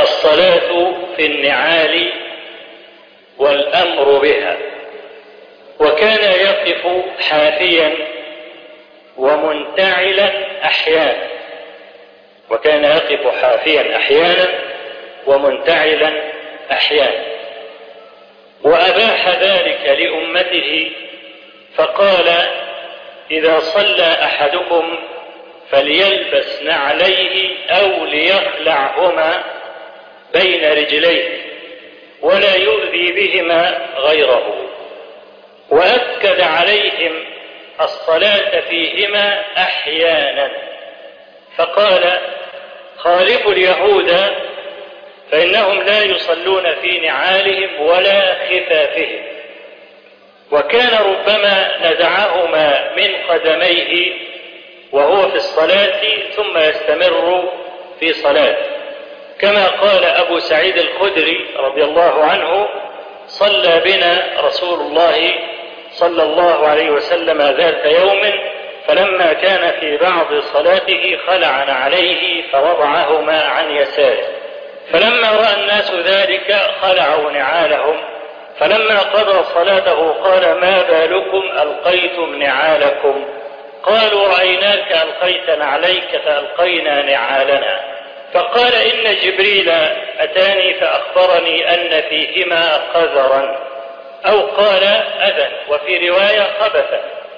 الصلاة في النعال والأمر بها. وكان يقف حافيا ومنتعلا أحيانا، وكان يقف حافيا أحيانا ومنتعلا أحيانا، وأباح ذلك لأمته فقال: إذا صلى أحدكم فليلبس نعليه أو ليخلعهما بين رجليه ولا يؤذي بهما غيره. وأكد عليهم الصلاة فيهما أحيانا فقال: خالفوا اليهود فإنهم لا يصلون في نعالهم ولا خفافهم. وكان ربما نزعهما من قدميه وهو في الصلاة ثم يستمر في صلاته، كما قال أبو سعيد الخدري رضي الله عنه: صلى بنا رسول الله صلى الله عليه وسلم ذات يوم، فلما كان في بعض صلاته خلعنا عليه فوضعهما عن يساره، فلما رأى الناس ذلك خلعوا نعالهم، فلما قضى صلاته قال: ما بالكم ألقيتم نعالكم؟ قالوا: رأيناك ألقيت نعليك فألقينا نعالنا. فقال: إن جبريل أتاني فأخبرني أن فيهما قذرا، أو قال أذى، وفي رواية خبثا،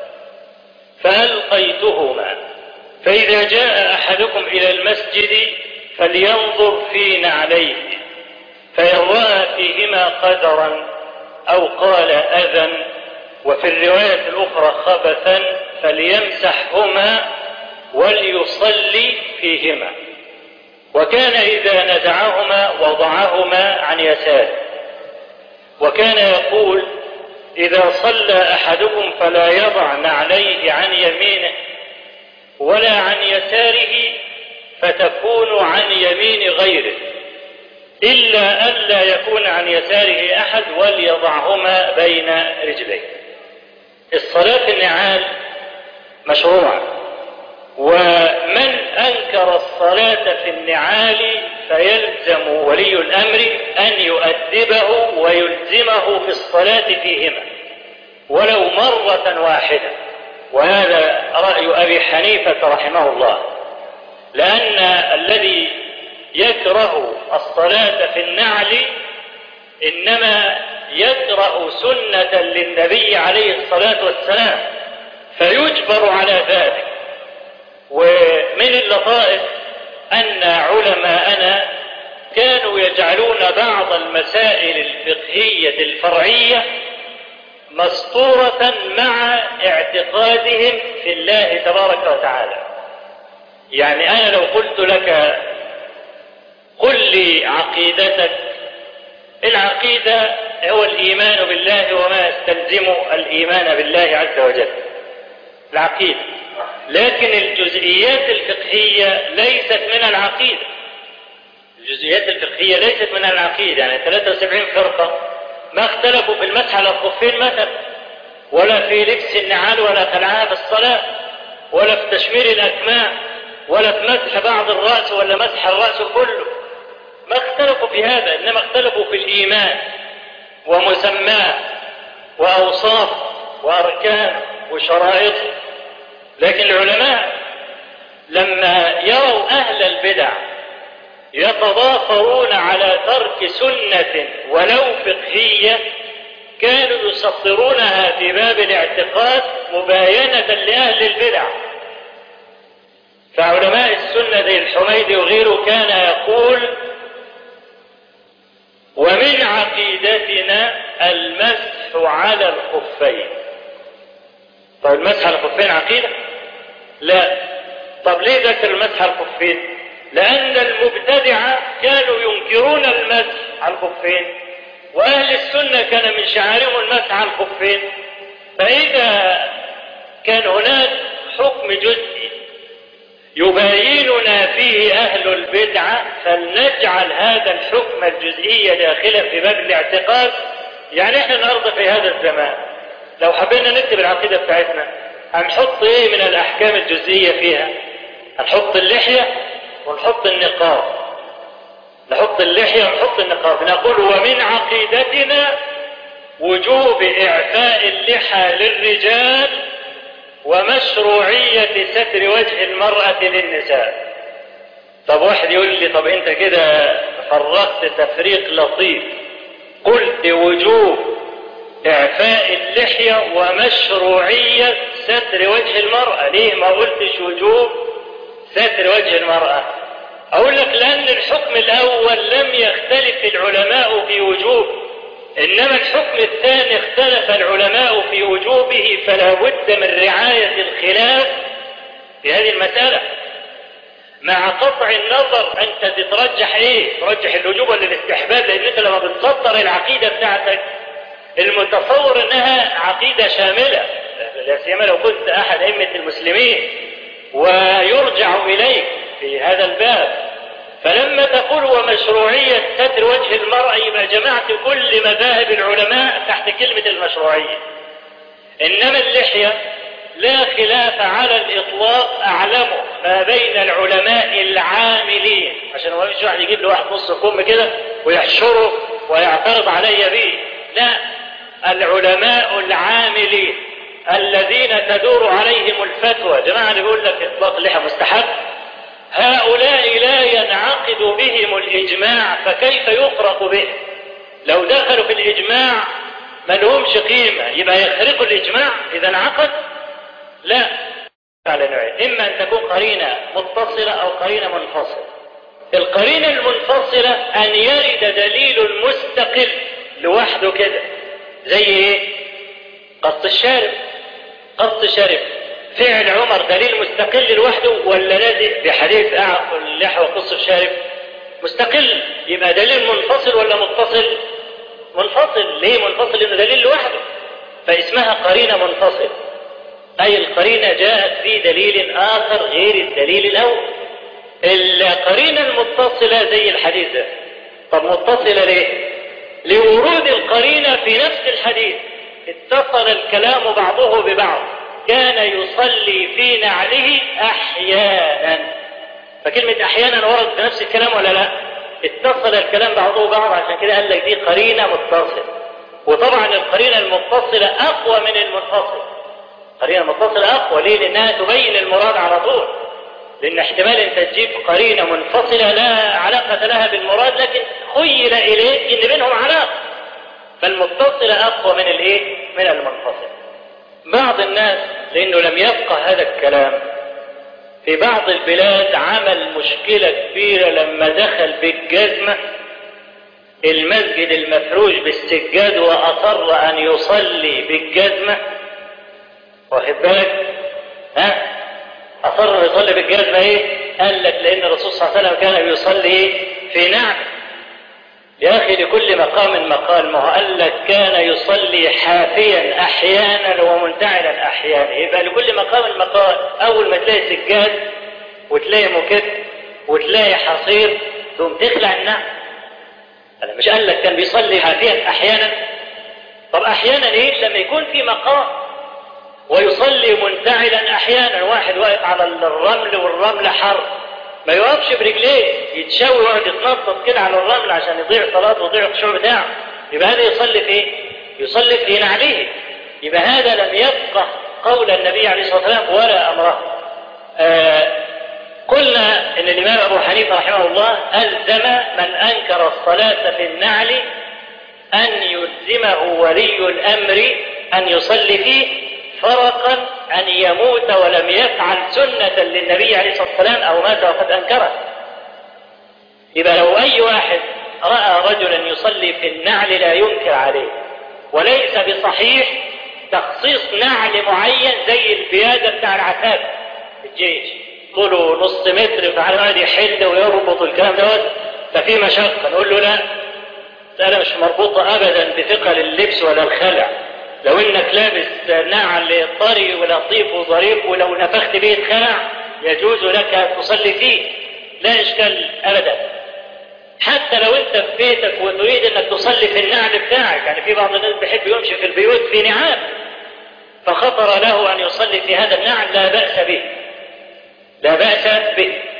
فألقيتهما. فإذا جاء أحدكم إلى المسجد فلينظر في نعليه، فإن رأى فيهما قذرا أو قال أذى، وفي الرواية الأخرى خبثا، فليمسحهما وليصلي فيهما. وكان إذا نزعهما وضعهما عن يساره. وكان يقول: إذا صلى أحدكم فلا يضع نعليه عن يمينه ولا عن يساره فتكون عن يمين غيره، إلا ألا يكون عن يساره أحد، وليضعهما بين رجليه. الصلاة في النعال مشروعة، ومن أنكر الصلاة في النعال فيلزم ولي الأمر أن يؤدبه ويلزمه في الصلاة فيهما ولو مرة واحدة. وهذا رأي أبي حنيفة رحمه الله، لأن الذي يكره الصلاة في النعل إنما يكره سنة للنبي عليه الصلاة والسلام فيجبر على ذلك. ومن اللطائف أن علماءنا كانوا يجعلون بعض المسائل الفقهية الفرعية مسطورة مع اعتقادهم في الله تبارك وتعالى. يعني أنا لو قلت لك: قل لي عقيدتك، العقيدة هو الإيمان بالله وما يستلزم الإيمان بالله عز وجل، العقيدة. لكن الجزئيات الفقهية ليست من العقيدة. الجزئيات الفقهية ليست من العقيدة. يعني 73 فرقة ما اختلفوا في المسح على الخفين مثلا، ولا في لبس النعال ولا خلعها في الصلاة، ولا في تشمير الأكمام، ولا في مسح بعض الرأس ولا مسح الرأس كله. ما اختلفوا في هذا، إنما اختلفوا في الإيمان ومسماه وأوصاف وأركان وشرائط. لكن العلماء لما يروا أهل البدع يتضافرون على ترك سنة ولو فقهية كانوا يسطرونها في باب الاعتقاد مباينة لأهل البدع. فعلماء السنة زي الحميدي وغيره كان يقول: ومن عقيدتنا المسح على الخفين. طيب المسح على الخفين عقيدة؟ لا. طب ليه ذكر المسح على الخفين؟ لأن المبتدعة كانوا ينكرون المسح على الخفين، وأهل السنة كان من شعارهم المسح على الخفين. فإذا كان هناك حكم جزئي يبايننا فيه أهل البدعة فلنجعل هذا الحكم الجزئي داخلا في باب الاعتقاد. يعني احنا النهارده في هذا الزمان لو حبينا نكتب العقيدة بتاعتنا هنحط ايه من الأحكام الجزئية فيها؟ هنحط اللحية ونحط النقاب، نحط نحط اللحية ونحط النقاب، نقول ومن عقيدتنا وجوب إعفاء اللحى للرجال ومشروعية ستر وجه المرأة للنساء. طب واحد يقول لي طب انت كده فرقت تفريق لطيف، قلت وجوب إعفاء اللحية ومشروعية ستر وجه المرأة، ليه ما قلتش وجوب ستر وجه المرأة؟ أقول لك لأن الحكم الأول لم يختلف العلماء في وجوب، إنما الحكم الثاني اختلف العلماء في وجوبه، فلا بد من رعاية الخلاف في هذه المسألة. مع قطع النظر أنت تترجح إيه؟ ترجح الوجوب ولا الاستحباب؟ لأن أنت لما بتسطر العقيدة بتاعتك المتصور أنها عقيدة شاملة، لا سيما لو كنت أحد أئمة المسلمين ويرجع إليك في هذا الباب. فلما تقول ومشروعية ستر وجه المرأة يبقى جمعت كل مذاهب العلماء تحت كلمة المشروعية. إنما اللحية لا خلاف على الإطلاق أعلمه ما بين العلماء العاملين، عشان ما يجي واحد يجيب له واحد نص كم كده ويحشره ويعترض علي به، لا، العلماء العاملين الذين تدور عليهم الفتوى، جماعة اللي بيقول لك إطلاق اللحية مستحب، هؤلاء لا ينعقد بهم الإجماع، فكيف يخرق به؟ لو دخلوا في الإجماع ما لهمش قيمة، يبقى يخرقوا الإجماع إذا انعقد؟ لا، على نوعين، إما أن تكون قرينة متصلة أو قرينة منفصلة. القرينة المنفصلة أن يرد دليل مستقل لوحده كده، زي إيه؟ قص الشارب. قص الشارب فعل عمر دليل مستقل لوحده ولا لازم بحديث أعقل اللحى وقص الشارب؟ مستقل، يبقى دليل منفصل ولا متصل؟ منفصل. ليه منفصل؟ لأنه دليل لوحده، فاسمها قرينة منفصل، أي القرينة جاءت في دليل آخر غير الدليل الأول. القرينة المتصلة زي الحديث ده. طب متصلة ليه؟ لورود القرينة في نفس الحديث، اتصل الكلام بعضه ببعض، كان يصلي في نعله أحيانا. فكلمة أحيانا ورد في نفس الكلام ولا لا؟ اتصل الكلام بعضه ببعض، عشان كده قال لك دي قرينة متصلة. وطبعا القرينة المتصلة أقوى من المنفصلة. قرينة متصلة أقوى، ليه؟ لأنها تبين المراد على طول، لأن احتمال أنت تجيب قرينة منفصلة لا علاقة لها بالمراد لكن خيل إليك إن بينهم علاقة، فالمتصلة أقوى من الإيه؟ من المنفصلة. بعض الناس لأنه لم يفقه هذا الكلام في بعض البلاد عمل مشكلة كبيرة لما دخل بالجزمة المسجد المفروش بالسجاد وأصر أن يصلي بالجزمة. واخد بالك؟ أصر أن يصلي بالجزمة إيه؟ قال لك لأن الرسول صلى الله عليه وسلم كان يصلي في نعل. يا أخي لكل مقام مقال، ما هو قال لك كان يصلي حافيا أحيانا ومنتعلا أحيانا، يبقى لكل مقام مقال. أول ما تلاقي سجاد وتلاقي مكت وتلاقي حصير ثم تخلع النعل. أنا مش قال لك كان بيصلي حافيا أحيانا؟ طب أحيانا إيه؟ لما يكون في مقام. ويصلي منتعلا أحيانا، واحد واقف على الرمل والرمل حر ما يوقفش برجليه، يتشوي ويقعد يتنطط كده على الرمل عشان يضيع صلاته ويضيع الخشوع بتاعه، يبقى هذا يصلي في ايه؟ يصلي في نعله. يبقى هذا لم يفقه قول النبي عليه الصلاة والسلام ولا أمره. قلنا ان الإمام أبو حنيفة رحمه الله ألزم من أنكر الصلاة في النعل أن يلزمه ولي الأمر أن يصلي فيه، فرقا أن يموت ولم يفعل سنة للنبي عليه الصلاة والسلام أو مات وقد أنكره. يبقى لو أي واحد رأى رجلا يصلي في النعل لا ينكر عليه، وليس بصحيح تخصيص نعل معين زي البيادة بتاع العتاب في الجيش طوله نص متر فعلى ما يحل ويربط الكلام دوت، ففي مشقة نقول له لا، مسألة مش مربوطة أبدا بثقل اللبس ولا الخلع. لو انك لابس نعل طري ولطيف وظريف ولو نفخت به الخلع يجوز لك أن تصلي فيه، لا إشكال أبدا. حتى لو انت في بيتك وتريد انك تصلي في النعل بتاعك، يعني في بعض الناس بيحب يمشي في البيوت في نعال، فخطر له أن يصلي في هذا النعل لا بأس به، لا بأس به.